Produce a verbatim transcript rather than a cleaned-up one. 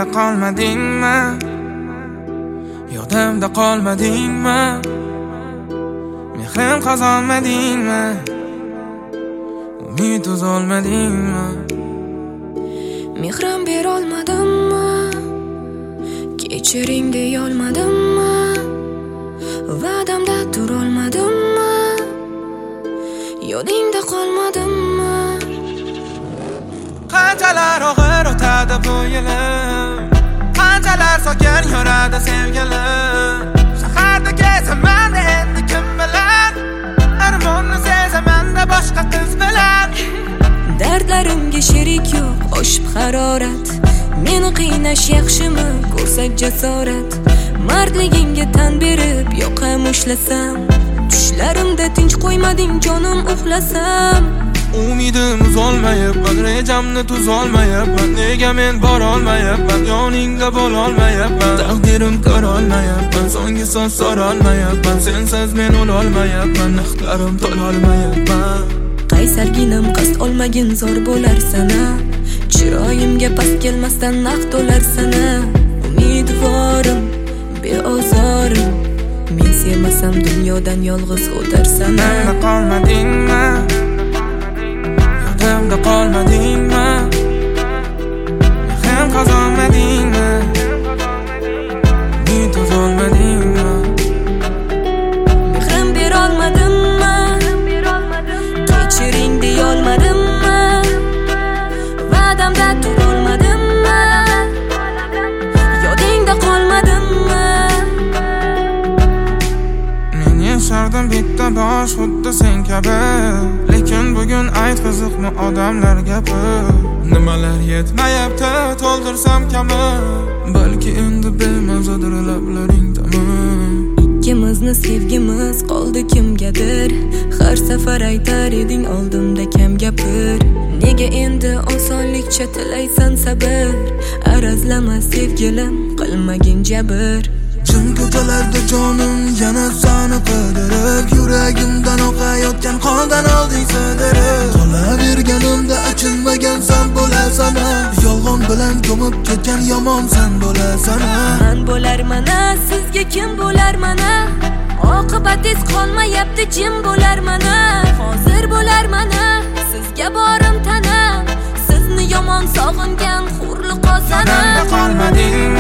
qolmadingmi? Yodimda qolmadingmi? Mehrim qazonmadingmi? Umid uzolmadingmi? Mehrim berolmadimmi? Kechiring deyolmadimmi? Va'damda turolmadimmi? Yodingda qolmadimmi? Qanchalar og'ir o'tadi bu yilim, qanchalar sokin yuradi sevgilim. Shaharda kezaman endi kim bilan, armonni sezaman-da boshqa qiz bilan. Dardlarimga sherik yo'q, oshib harorat. Meni qiynash yaxshimi, ko'rsat jasorat. Mardligingga tan berib yoqam ushlasam, tushlarimda tinch qo'ymading jonim uxlasam. Umidim uzolmayapman, rejamni tuzolmayapman. Nega men borolmayapman, yoningda bo'lolmayapman. Taqdirim ko'rolmayapman, so'nggi so'z so'rolmayapman. Sensiz men o'lolmayapman, naqdlarim to'lolmayapman. Qaysarginam qasd olmagin zor bo'lar sana. Chiroyimga past kelmasdan naq to'lar sana. Umidvorim, beozorim, men sevmasam dunyodan yolg'iz o'tarsana. Menda qolmadingmi? Yodimda qolmadingmi? Mehrim qazonmadingmi? Umid uzolmadingmi? Mehrim berolmadimmi? Kechiring deyolmadimmi? Va'damda turolmadimmi? Yodingda qolmadimmi? Men yashardim bitta bosh xuddi sen kabi, lekin bugun ayt qiziqmi odamlar gapi. Nimalar yetmayapti to'ldirsam kami, balki endi bemazadir lablaring tamom. Ikkimizni sevgimiz qoldi kimgadir, har safar aytar eding oldimda kam gapir. Nega endi osonlikcha tilaysan sabr, arazlama sevgilim, qilmagin jabr. Chin ko'chalarda jonim yana sani qidirib, yuragimdan oqayotgan qondan olding sidirib. Qolaverganimda achinmagansan bo'lasan, yolg'on bilan ko'mib ketgan yomonsan bo'lasan. Man bo'lar mana, sizga kim bo'lar mana? Oqibatingiz qolmayapti jim bo'lar mana. Hozir bo'lar mana, sizga borim tana. Sizni yomon sog'ingan hurli qosana. Menda qolmadingmi?